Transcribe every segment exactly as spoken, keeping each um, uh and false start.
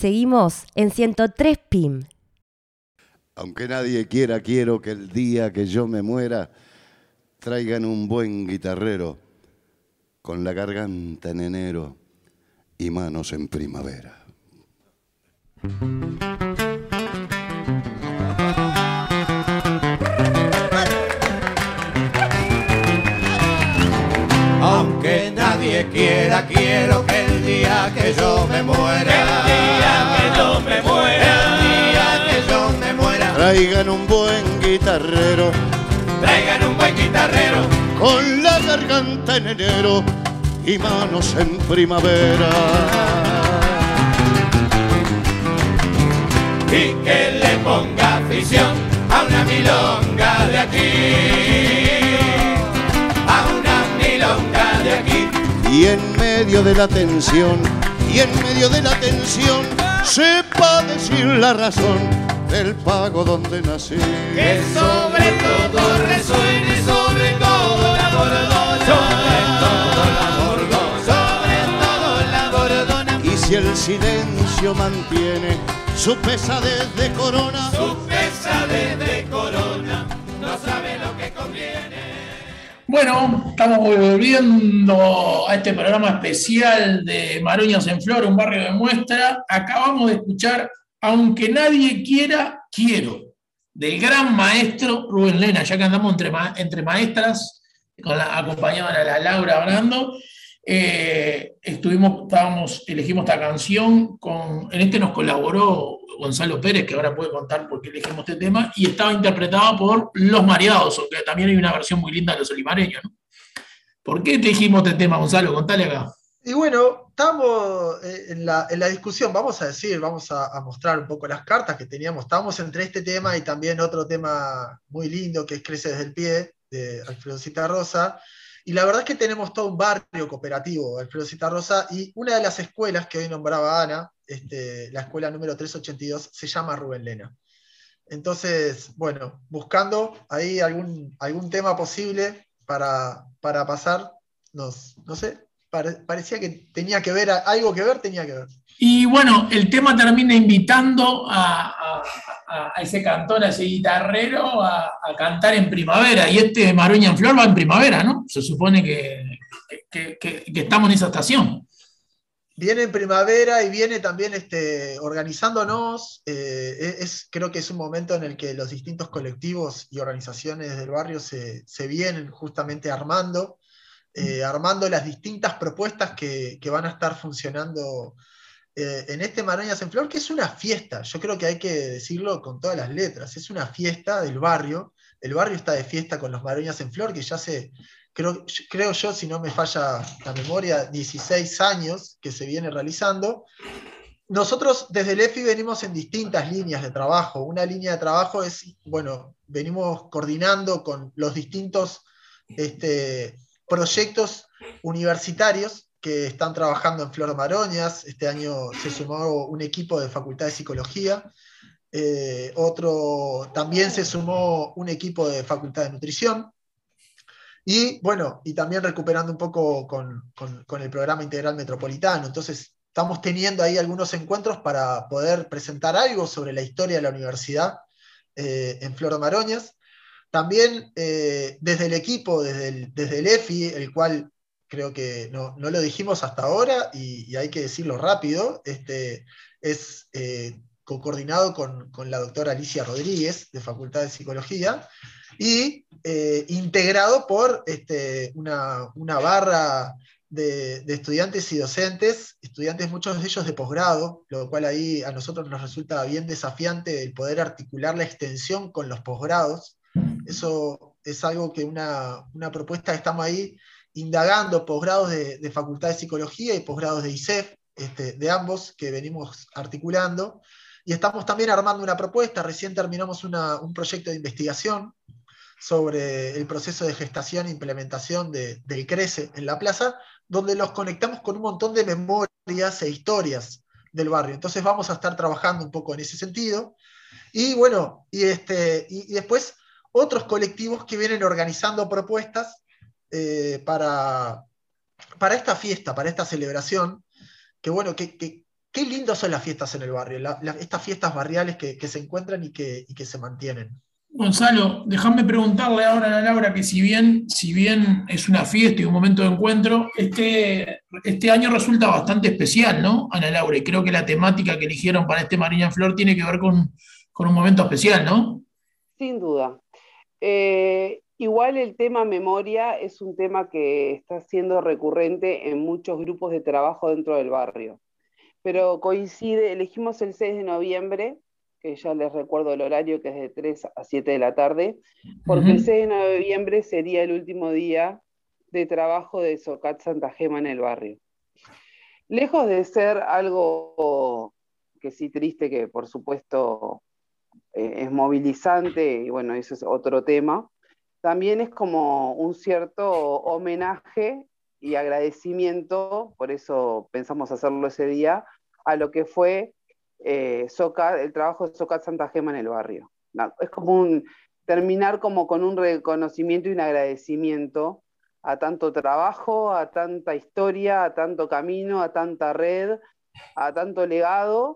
seguimos en ciento tres P I M. Aunque nadie quiera, quiero que el día que yo me muera traigan un buen guitarrero con la garganta en enero y manos en primavera. Aunque nadie quiera, quiero que el día que yo me muera, el día que yo me muera, el día que yo me muera, traigan un buen guitarrero, traigan un buen guitarrero, con la garganta en enero y manos en primavera. Y que le ponga afición a una milonga de aquí, a una milonga de aquí. Y en medio de la tensión, y en medio de la tensión, sepa decir la razón del pago donde nací. Que sobre todo resuene, sobre todo la bordona, sobre todo la bordona, sobre todo la bordona. Y si el silencio mantiene su pesadez de corona, su pesadez de corona, no sabe lo que conviene. Bueno, estamos volviendo a este programa especial de Maroñas en Flor, un barrio de muestra. Acabamos de escuchar Aunque nadie quiera, quiero, del gran maestro Rubén Lena, ya que andamos entre, ma entre maestras, con la, acompañaban a la Laura Brando. Eh, estuvimos, estábamos, elegimos esta canción, con, en este nos colaboró Gonzalo Pérez, que ahora puede contar por qué elegimos este tema, y estaba interpretada por Los Mareados, aunque también hay una versión muy linda de Los Olivareños, ¿no? ¿Por qué elegimos este tema, Gonzalo? Contale acá. Y bueno, estamos en la, en la discusión, vamos a decir, vamos a, a mostrar un poco las cartas que teníamos. Estábamos entre este tema y también otro tema muy lindo, que es Crece desde el pie, de Alfredo Citarrosa. Y la verdad es que tenemos todo un barrio cooperativo, Alfredo Citarrosa, y una de las escuelas que hoy nombraba Ana, este, la escuela número trescientos ochenta y dos, se llama Rubén Lena. Entonces, bueno, buscando ahí algún, algún tema posible para, para pasar, nos, no sé, pare, parecía que tenía que ver, algo que ver tenía que ver. Y bueno, el tema termina invitando a, a, a ese cantor, a ese guitarrero, a, a cantar en primavera. Y este Maroña en Flor va en primavera, ¿no? Se supone que, que, que, que estamos en esa estación. Viene en primavera y viene también este, organizándonos. Eh, es, creo que es un momento en el que los distintos colectivos y organizaciones del barrio se, se vienen justamente armando, eh, armando las distintas propuestas que, que van a estar funcionando Eh, en este Maroñas en Flor, que es una fiesta. Yo creo que hay que decirlo con todas las letras, es una fiesta del barrio. El barrio está de fiesta con los Maroñas en Flor, que ya hace, creo, creo yo, si no me falla la memoria, dieciséis años que se viene realizando. Nosotros desde el E F I venimos en distintas líneas de trabajo. Una línea de trabajo es, bueno, venimos coordinando con los distintos este, proyectos universitarios que están trabajando en Flor Maroñas. Este año se sumó un equipo de Facultad de Psicología, eh, otro, también se sumó un equipo de Facultad de Nutrición, y bueno, y también recuperando un poco con, con, con el programa integral metropolitano. Entonces estamos teniendo ahí algunos encuentros para poder presentar algo sobre la historia de la universidad eh, en Flor Maroñas. También eh, desde el equipo, desde el, desde el E F I, el cual creo que no, no lo dijimos hasta ahora y, y hay que decirlo rápido, este, es eh, co-coordinado con, con la doctora Alicia Rodríguez, de Facultad de Psicología, y eh, integrado por este, una, una barra de, de estudiantes y docentes, estudiantes muchos de ellos de posgrado, lo cual ahí a nosotros nos resulta bien desafiante el poder articular la extensión con los posgrados. Eso es algo que una, una propuesta que estamos ahí indagando, posgrados de, de Facultad de Psicología y posgrados de I S E F, este, de ambos, que venimos articulando, y estamos también armando una propuesta. Recién terminamos una, un proyecto de investigación sobre el proceso de gestación e implementación de, del CRECE en la plaza, donde los conectamos con un montón de memorias e historias del barrio. Entonces vamos a estar trabajando un poco en ese sentido, y bueno, y, este, y, y después otros colectivos que vienen organizando propuestas Eh, para, para esta fiesta, para esta celebración, que bueno, que, que, qué lindas son las fiestas en el barrio, la- la- estas fiestas barriales que, que se encuentran y que, y que se mantienen. Gonzalo, déjame preguntarle ahora a Ana Laura que si bien, si bien es una fiesta y un momento de encuentro, este, este año resulta bastante especial, ¿no, Ana Laura? Y creo que la temática que eligieron para este Mariña en Flor tiene que ver con, con un momento especial, ¿no? Sin duda. Eh, igual el tema memoria es un tema que está siendo recurrente en muchos grupos de trabajo dentro del barrio. Pero coincide, elegimos el seis de noviembre, que ya les recuerdo el horario, que es de tres a siete de la tarde, porque el Ujú. seis de noviembre sería el último día de trabajo de Socat Santa Gema en el barrio. Lejos de ser algo que sí triste, que por supuesto eh, es movilizante, y bueno, eso es otro tema, también es como un cierto homenaje y agradecimiento, por eso pensamos hacerlo ese día, a lo que fue eh, Socat, el trabajo de Socat Santa Gema en el barrio. No, es como un terminar como con un reconocimiento y un agradecimiento a tanto trabajo, a tanta historia, a tanto camino, a tanta red, a tanto legado,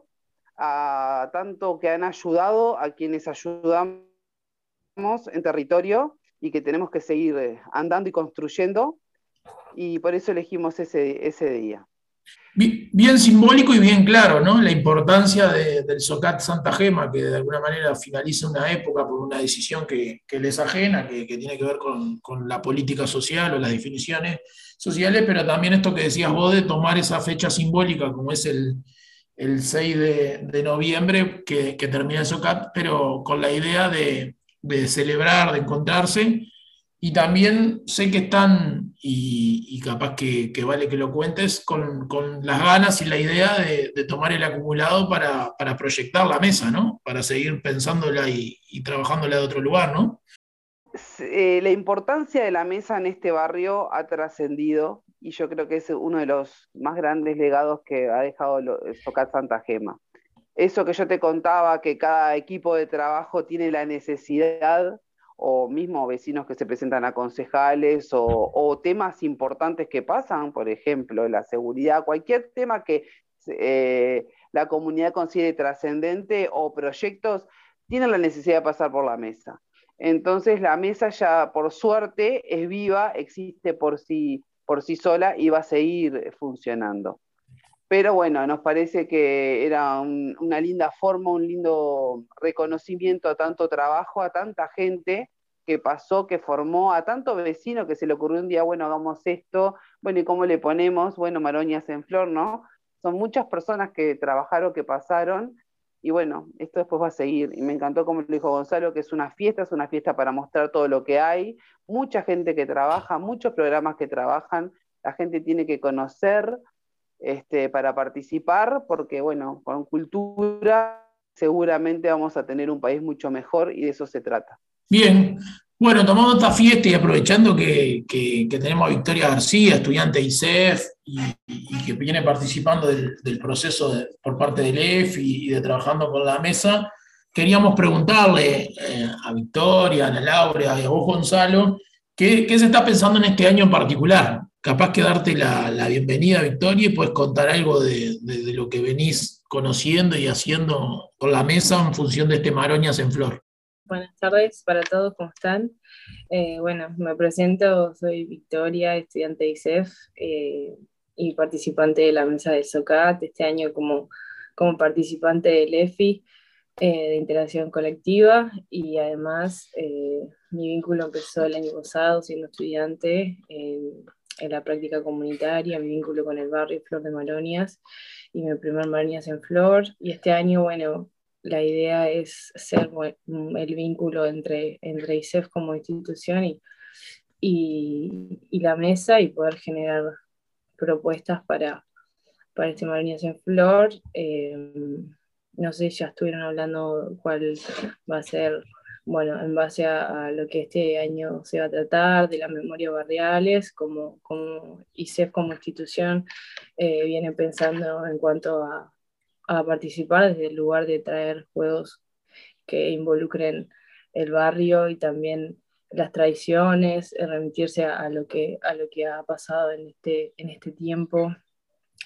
a tanto que han ayudado a quienes ayudamos en territorio y que tenemos que seguir eh, andando y construyendo, y por eso elegimos ese, ese día. Bi- Bien simbólico y bien claro, ¿no? La importancia de- del Socat Santa Gema, que de alguna manera finaliza una época por una decisión que, que les ajena, que, que tiene que ver con, con la política social o las definiciones sociales, pero también esto que decías vos de tomar esa fecha simbólica, como es el, el seis de, de noviembre, que, que termina el Socat, pero con la idea de, de celebrar, de encontrarse. Y también sé que están, y, y capaz que, que vale que lo cuentes, con, con las ganas y la idea de, de tomar el acumulado para, para proyectar la mesa, ¿no? Para seguir pensándola y, y trabajándola de otro lugar, ¿no? Eh, la importancia de la mesa en este barrio ha trascendido, y yo creo que es uno de los más grandes legados que ha dejado lo- Socat Santa Gema. Eso que yo te contaba, que cada equipo de trabajo tiene la necesidad, o mismo vecinos que se presentan a concejales, o, o temas importantes que pasan, por ejemplo, la seguridad, cualquier tema que eh, la comunidad considere trascendente, o proyectos, tienen la necesidad de pasar por la mesa. Entonces la mesa ya, por suerte, es viva, existe por sí, por sí sola y va a seguir funcionando. Pero bueno, nos parece que era un, una linda forma, un lindo reconocimiento a tanto trabajo, a tanta gente que pasó, que formó, a tanto vecino que se le ocurrió un día, bueno, hagamos esto, bueno, ¿y cómo le ponemos? Bueno, Maroñas en Flor, ¿no? Son muchas personas que trabajaron, que pasaron, y bueno, esto después va a seguir. Y me encantó como lo dijo Gonzalo, que es una fiesta, es una fiesta para mostrar todo lo que hay, mucha gente que trabaja, muchos programas que trabajan, la gente tiene que conocer este, para participar, porque bueno, con cultura seguramente vamos a tener un país mucho mejor y de eso se trata. Bien, bueno, tomando esta fiesta y aprovechando que, que- que tenemos a Victoria García, estudiante de I C E F, y, y que viene participando del, del proceso de- por parte del E F y, y de trabajando con la mesa, queríamos preguntarle eh, a Victoria, a Ana Laura y a vos, Gonzalo, ¿qué, qué se está pensando en este año en particular? Capaz que darte la, la bienvenida, Victoria, y puedes contar algo de, de- de lo que venís conociendo y haciendo con la mesa en función de este Maroñas en Flor. Buenas tardes para todos, ¿cómo están? Eh, bueno, me presento, soy Victoria, estudiante de I C E F eh, y participante de la mesa del Socat, este año como, como participante del E F I, eh, de integración colectiva, y además eh, mi vínculo empezó el año pasado siendo estudiante en, en la práctica comunitaria, mi vínculo con el barrio Flor de Maronias y mi primer Maronias en Flor, y este año, bueno, la idea es ser bueno, el vínculo entre, entre I C E F como institución y, y, y la mesa, y poder generar propuestas para, para este Maronias en Flor. Eh, no sé, ya estuvieron hablando cuál va a ser, bueno, en base a, a lo que este año se va a tratar, de las memorias barriales, como, como I C E F como institución eh, viene pensando en cuanto a a participar desde el lugar de traer juegos que involucren el barrio y también las tradiciones, remitirse a, a, lo, que, a lo que ha pasado en este, en este tiempo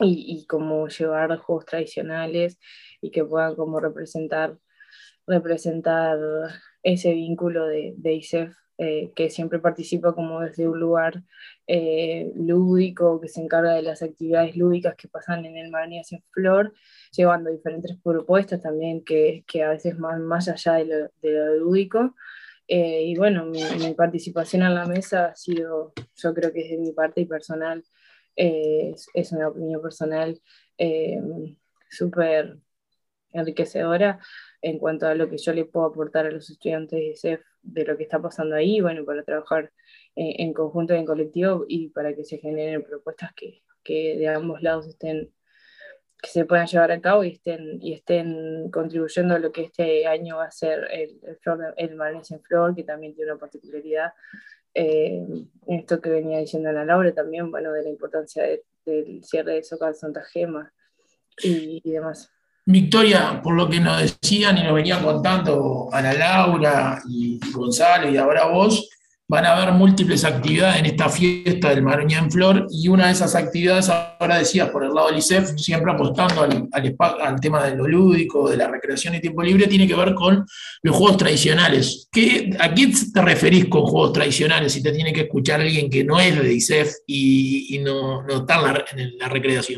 y, y como llevar juegos tradicionales y que puedan como representar, representar ese vínculo de, de I S E F, eh, que siempre participa como desde un lugar eh, lúdico, que se encarga de las actividades lúdicas que pasan en el Maroñas en Flor, llevando diferentes propuestas también que, que a veces van más allá de lo, de lo lúdico. Eh, y bueno, mi, mi participación en la mesa ha sido, yo creo que es de mi parte y personal, eh, es, es una opinión personal eh, súper enriquecedora en cuanto a lo que yo le puedo aportar a los estudiantes de I S E F de lo que está pasando ahí, bueno, para trabajar eh, en conjunto y en colectivo y para que se generen propuestas que, que de ambos lados estén, que se puedan llevar a cabo y estén, y estén contribuyendo a lo que este año va a ser el, el, Flor, el Maroñas en Flor, que también tiene una particularidad. Eh, esto que venía diciendo Ana Laura también, bueno, de la importancia de, del cierre de Zócalo Santa Gema y, y demás. Victoria, por lo que nos decían y nos venían contando Ana Laura y Gonzalo y ahora vos, van a haber múltiples actividades en esta fiesta del Maroña en Flor, y una de esas actividades, ahora decías, por el lado del I S E F, siempre apostando al, al, al tema de lo lúdico, de la recreación y tiempo libre, tiene que ver con los juegos tradicionales. ¿Qué, ¿A qué te referís con juegos tradicionales si te tiene que escuchar alguien que no es de I S E F y, y no, no está en la, en la recreación?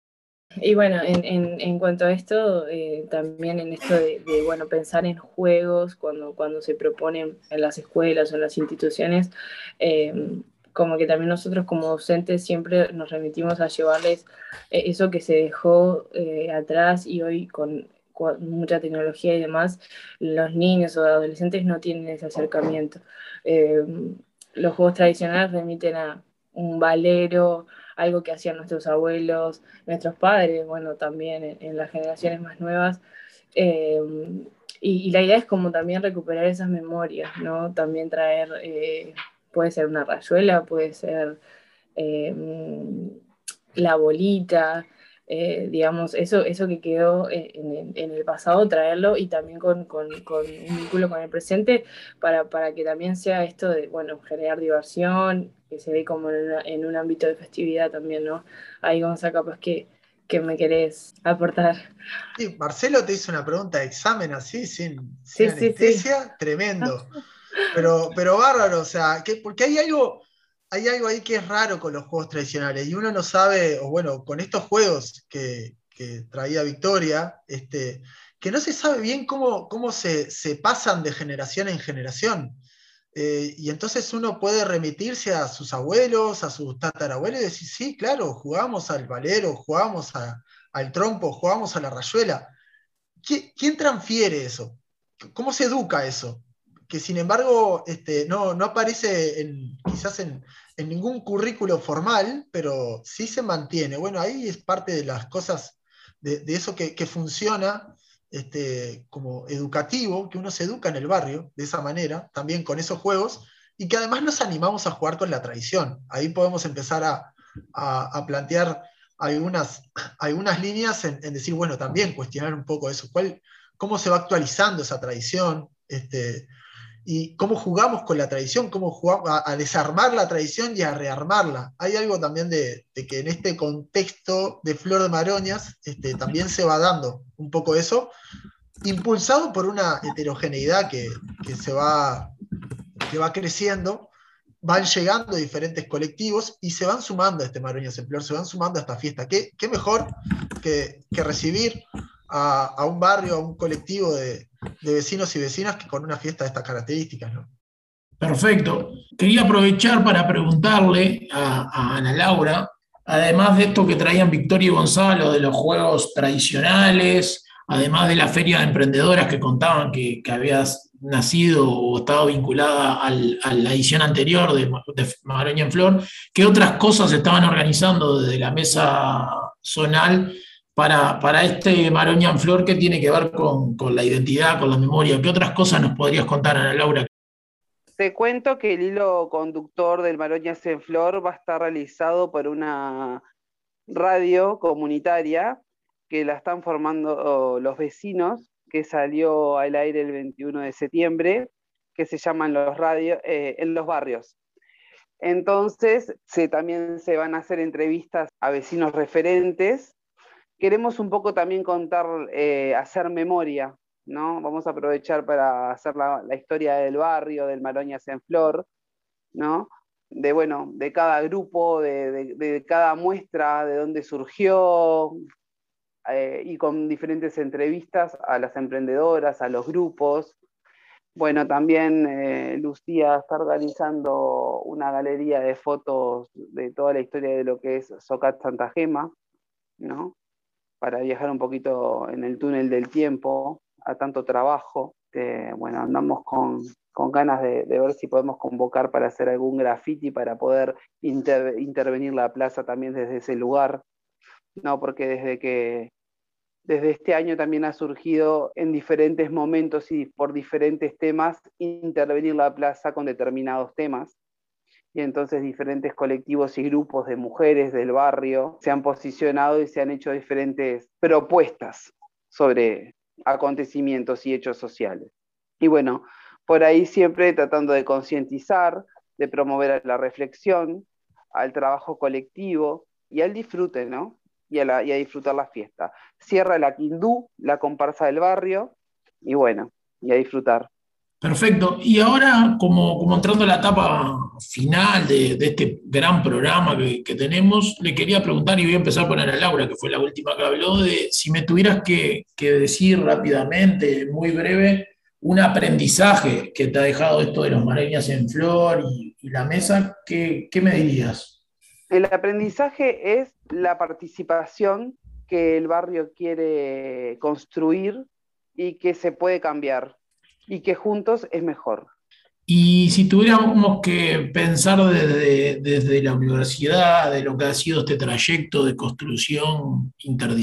Y bueno, en, en, en cuanto a esto, eh, también en esto de, de bueno, pensar en juegos cuando, cuando se proponen en las escuelas o en las instituciones, eh, como que también nosotros como docentes siempre nos remitimos a llevarles eh, eso que se dejó eh, atrás, y hoy con, con mucha tecnología y demás, los niños o adolescentes no tienen ese acercamiento. Eh, los juegos tradicionales remiten a un valero, algo que hacían nuestros abuelos, nuestros padres, bueno, también en, en las generaciones más nuevas. Eh, y, y la idea es como también recuperar esas memorias, ¿no? También traer, eh, puede ser una rayuela, puede ser eh, la bolita, eh, digamos, eso, eso que quedó en el, en el pasado, traerlo y también con, con, con un vínculo con el presente para, para que también sea esto de, bueno, generar diversión, que se ve como en, una, en un ámbito de festividad también, ¿no? Ahí, Gonzalo, capaz que, que me querés aportar. Sí, Marcelo te hizo una pregunta de examen así, sin, sin Sí, sí, anestesia, sí. tremendo. Pero, pero bárbaro, o sea, que, porque hay algo, hay algo ahí que es raro con los juegos tradicionales, y uno no sabe, o bueno, con estos juegos que, que traía Victoria, este, que no se sabe bien cómo, cómo se, se pasan de generación en generación. Eh, y entonces uno puede remitirse a sus abuelos, a sus tatarabuelos y decir, sí, claro, jugamos al valero, jugamos a, al trompo, jugamos a la rayuela. ¿Qui- ¿Quién transfiere eso? ¿Cómo se educa eso? Que sin embargo este, no, no aparece en, quizás en, en ningún currículo formal, pero sí se mantiene. Bueno, ahí es parte de las cosas, de, de eso que, que funciona este, como educativo, que uno se educa en el barrio de esa manera, también con esos juegos, y que además nos animamos a jugar con la tradición. Ahí podemos empezar a, a, a plantear algunas, algunas líneas en, en, decir, bueno, también cuestionar un poco eso, cuál, cómo se va actualizando esa tradición, este, y cómo jugamos con la tradición, cómo jugamos a, a desarmar la tradición y a rearmarla. Hay algo también de, de que en este contexto de Flor de Maroñas este, también se va dando un poco eso, impulsado por una heterogeneidad que, que, se va, que va creciendo. Van llegando diferentes colectivos y se van sumando a este Maroñas en Flor, se van sumando a esta fiesta. ¿Qué, qué mejor que, que recibir a, a, un barrio, a un colectivo de, de vecinos y vecinas que con una fiesta de estas características, ¿no? Perfecto. Quería aprovechar para preguntarle a, a Ana Laura, además de esto que traían Victoria y Gonzalo, de los juegos tradicionales, además de la feria de emprendedoras que contaban que, que habías nacido o estado vinculada al, a la edición anterior de, de Maroña en Flor, ¿qué otras cosas estaban organizando desde la mesa zonal para, para este Maroña en Flor que tiene que ver con, con la identidad, con la memoria? ¿Qué otras cosas nos podrías contar, Ana Laura? Te cuento que el hilo conductor del Maroñas en Flor va a estar realizado por una radio comunitaria que la están formando los vecinos, que salió al aire el veintiuno de septiembre, que se llaman los radios, eh, en los barrios. Entonces se, también se van a hacer entrevistas a vecinos referentes. Queremos un poco también contar, eh, hacer memoria, ¿no? Vamos a aprovechar para hacer la, la historia del barrio, del Maroñas en Flor, ¿no? De, bueno, de cada grupo, de, de, de cada muestra, de dónde surgió, eh, y con diferentes entrevistas a las emprendedoras, a los grupos. Bueno, también eh, Lucía está organizando una galería de fotos de toda la historia de lo que es Socat Santa Gema, ¿no? Para viajar un poquito en el túnel del tiempo, a tanto trabajo. Eh, bueno, andamos con, con ganas de, de ver si podemos convocar para hacer algún graffiti, para poder inter, intervenir la plaza también desde ese lugar, ¿no? Porque desde que desde este año también ha surgido en diferentes momentos y por diferentes temas intervenir la plaza con determinados temas. Y entonces diferentes colectivos y grupos de mujeres del barrio se han posicionado y se han hecho diferentes propuestas sobre acontecimientos y hechos sociales. Y bueno, por ahí siempre tratando de concientizar, de promover la reflexión, al trabajo colectivo y al disfrute, ¿no? Y a, la, y a disfrutar la fiesta. Cierra la Quindú, la comparsa del barrio, y bueno, y a disfrutar. Perfecto. Y ahora, como, como entrando a la etapa final de, de este gran programa que, que tenemos, le quería preguntar, y voy a empezar por Ana Laura, que fue la última que habló, de si me tuvieras que, que decir rápidamente, muy breve, un aprendizaje que te ha dejado esto de los Maroñas en Flor y, y la mesa, ¿qué, qué me dirías? El aprendizaje es la participación que el barrio quiere construir y que se puede cambiar y que juntos es mejor. Y si tuviéramos que pensar desde, desde la universidad, de lo que ha sido este trayecto de construcción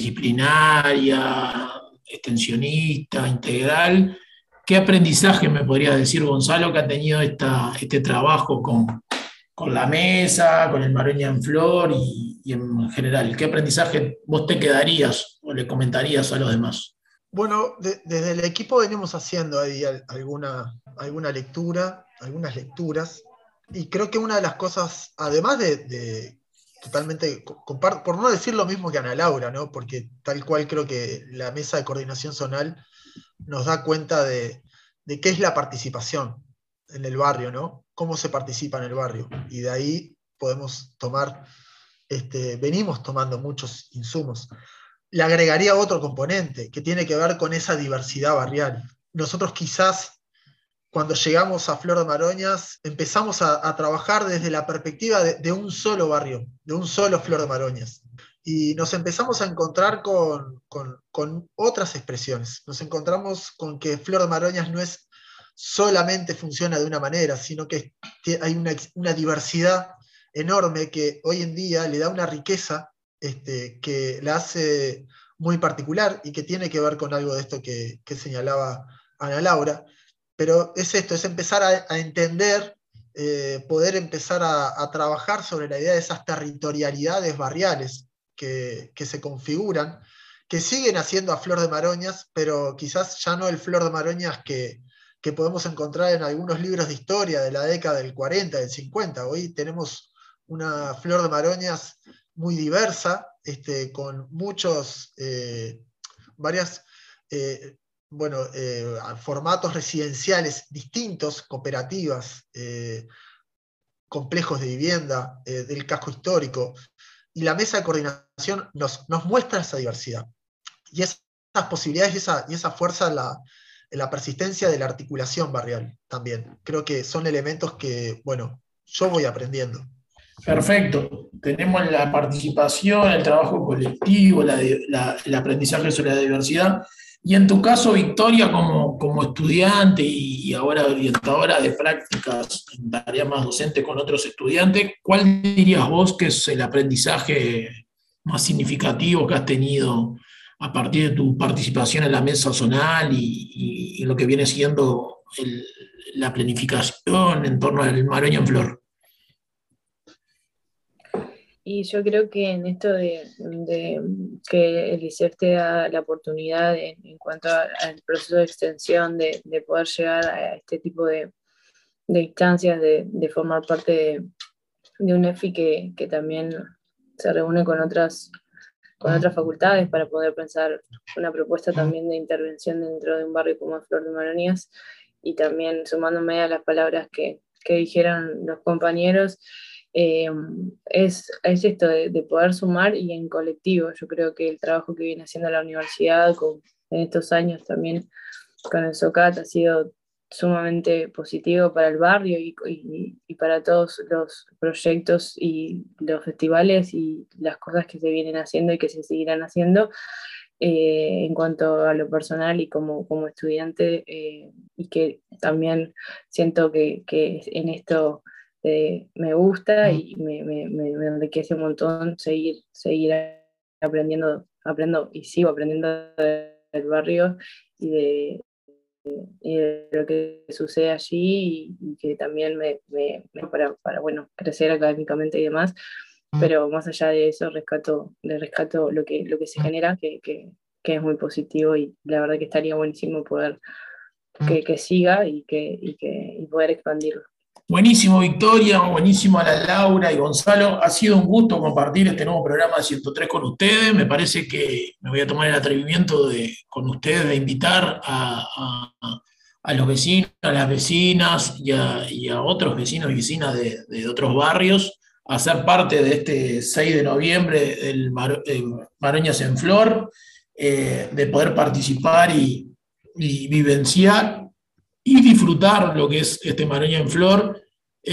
interdisciplinaria, extensionista, integral, ¿qué aprendizaje me podrías decir, Gonzalo, que ha tenido esta, este trabajo con, con la mesa, con el Maroña en Flor y, y en general? ¿Qué aprendizaje vos te quedarías o le comentarías a los demás? Bueno, de, desde el equipo venimos haciendo ahí alguna, alguna lectura, algunas lecturas, y creo que una de las cosas, además de, de totalmente, por no decir lo mismo que Ana Laura, ¿no? Porque tal cual creo que la mesa de coordinación zonal nos da cuenta de, de qué es la participación en el barrio, ¿no? Cómo se participa en el barrio, y de ahí podemos tomar, este, venimos tomando muchos insumos. Le agregaría otro componente que tiene que ver con esa diversidad barrial. Nosotros quizás cuando llegamos a Flor de Maroñas empezamos a, a trabajar desde la perspectiva de, de un solo barrio, de un solo Flor de Maroñas. Y nos empezamos a encontrar con, con, con otras expresiones. Nos encontramos con que Flor de Maroñas no es solamente funciona de una manera, sino que hay una, una diversidad enorme que hoy en día le da una riqueza Este, que la hace muy particular y que tiene que ver con algo de esto que, que señalaba Ana Laura, pero es esto, es empezar a, a entender, eh, poder empezar a, a trabajar sobre la idea de esas territorialidades barriales que, que se configuran, que siguen haciendo a Flor de Maroñas, pero quizás ya no el Flor de Maroñas que, que podemos encontrar en algunos libros de historia de la década del cuarenta, del cincuenta. Hoy tenemos una Flor de Maroñas muy diversa, este, con muchos, eh, varias, eh, bueno, eh, formatos residenciales distintos, cooperativas, eh, complejos de vivienda, eh, del casco histórico, y la mesa de coordinación nos, nos muestra esa diversidad. Y esas posibilidades y esa, y esa fuerza en la, en la persistencia de la articulación barrial también. Creo que son elementos que, bueno, yo voy aprendiendo. Perfecto. Tenemos la participación, el trabajo colectivo, la, la, el aprendizaje sobre la diversidad. Y en tu caso, Victoria, como, como estudiante y ahora orientadora de prácticas en tarea más docente con otros estudiantes, ¿cuál dirías vos que es el aprendizaje más significativo que has tenido a partir de tu participación en la mesa zonal y, y, y lo que viene siendo el, la planificación en torno al Maroña en Flor? Y yo creo que en esto de, de que el I C E F te da la oportunidad en, en cuanto a, al proceso de extensión de, de poder llegar a este tipo de, de instancias, de, de formar parte de, de un E F I que, que también se reúne con otras, con otras facultades para poder pensar una propuesta también de intervención dentro de un barrio como Flor de Maronías, y también sumándome a las palabras que, que dijeron los compañeros, eh, es, es esto de, de poder sumar y en colectivo. Yo creo que el trabajo que viene haciendo la universidad con, en estos años también con el SOCAT ha sido sumamente positivo para el barrio y, y, y para todos los proyectos y los festivales y las cosas que se vienen haciendo y que se seguirán haciendo. Eh, en cuanto a lo personal y como, como estudiante, eh, y que también siento que, que en esto eh, me gusta y me, me, me enriquece un montón seguir, seguir aprendiendo, aprendo y sigo aprendiendo del barrio y de, y de lo que sucede allí, y, y que también me, me, me para, para bueno, crecer académicamente y demás. Pero más allá de eso, rescato, de rescato lo que, lo que se genera, que, que, que es muy positivo, y la verdad que estaría buenísimo poder que, que siga y, que, y, que, y poder expandirlo. Buenísimo, Victoria, buenísimo a la Laura y Gonzalo. Ha sido un gusto compartir este nuevo programa de ciento tres con ustedes. Me parece que me voy a tomar el atrevimiento de, con ustedes, de invitar a, a, a los vecinos, a las vecinas y a, y a otros vecinos y vecinas de, de otros barrios a ser parte de este seis de noviembre del Mar, eh, Maroñas en Flor, eh, de poder participar y, y vivenciar y disfrutar lo que es este Maroña en Flor,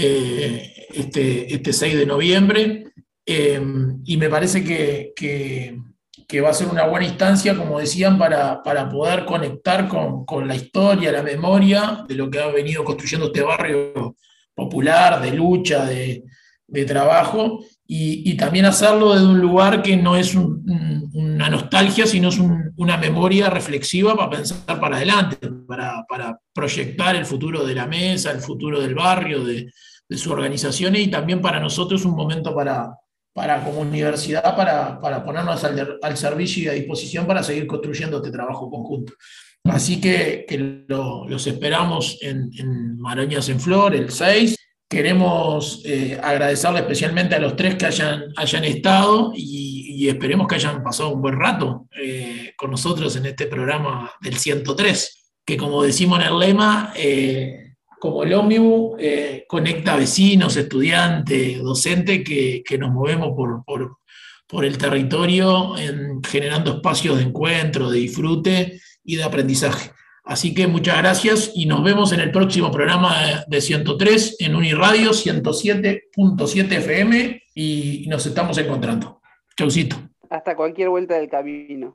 eh, este, este seis de noviembre, eh, y me parece que, que, que va a ser una buena instancia, como decían, para, para poder conectar con, con la historia, la memoria de lo que ha venido construyendo este barrio popular, de lucha, de de trabajo, y, y también hacerlo desde un lugar que no es un, un, una nostalgia, sino es un, una memoria reflexiva para pensar para adelante, para, para proyectar el futuro de la mesa, el futuro del barrio, de, de sus organizaciones, y también para nosotros un momento para, para como universidad, para, para ponernos al, al servicio y a disposición para seguir construyendo este trabajo conjunto. Así que, que lo, los esperamos en, en Maroñas en Flor, el seis. Queremos eh, agradecerle especialmente a los tres que hayan, hayan estado, y, y esperemos que hayan pasado un buen rato eh, con nosotros en este programa del ciento tres, que, como decimos en el lema, eh, como el ómnibus, eh, conecta vecinos, estudiantes, docentes que, que nos movemos por, por, por el territorio, en, generando espacios de encuentro, de disfrute y de aprendizaje. Así que muchas gracias y nos vemos en el próximo programa de ciento tres en Uniradio ciento siete punto siete F M, y nos estamos encontrando. Chaucito. Hasta cualquier vuelta del camino.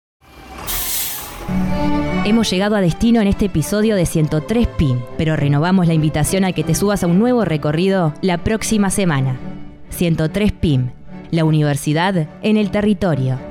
Hemos llegado a destino en este episodio de ciento tres P I M, pero renovamos la invitación a que te subas a un nuevo recorrido la próxima semana. ciento tres P I M, la universidad en el territorio.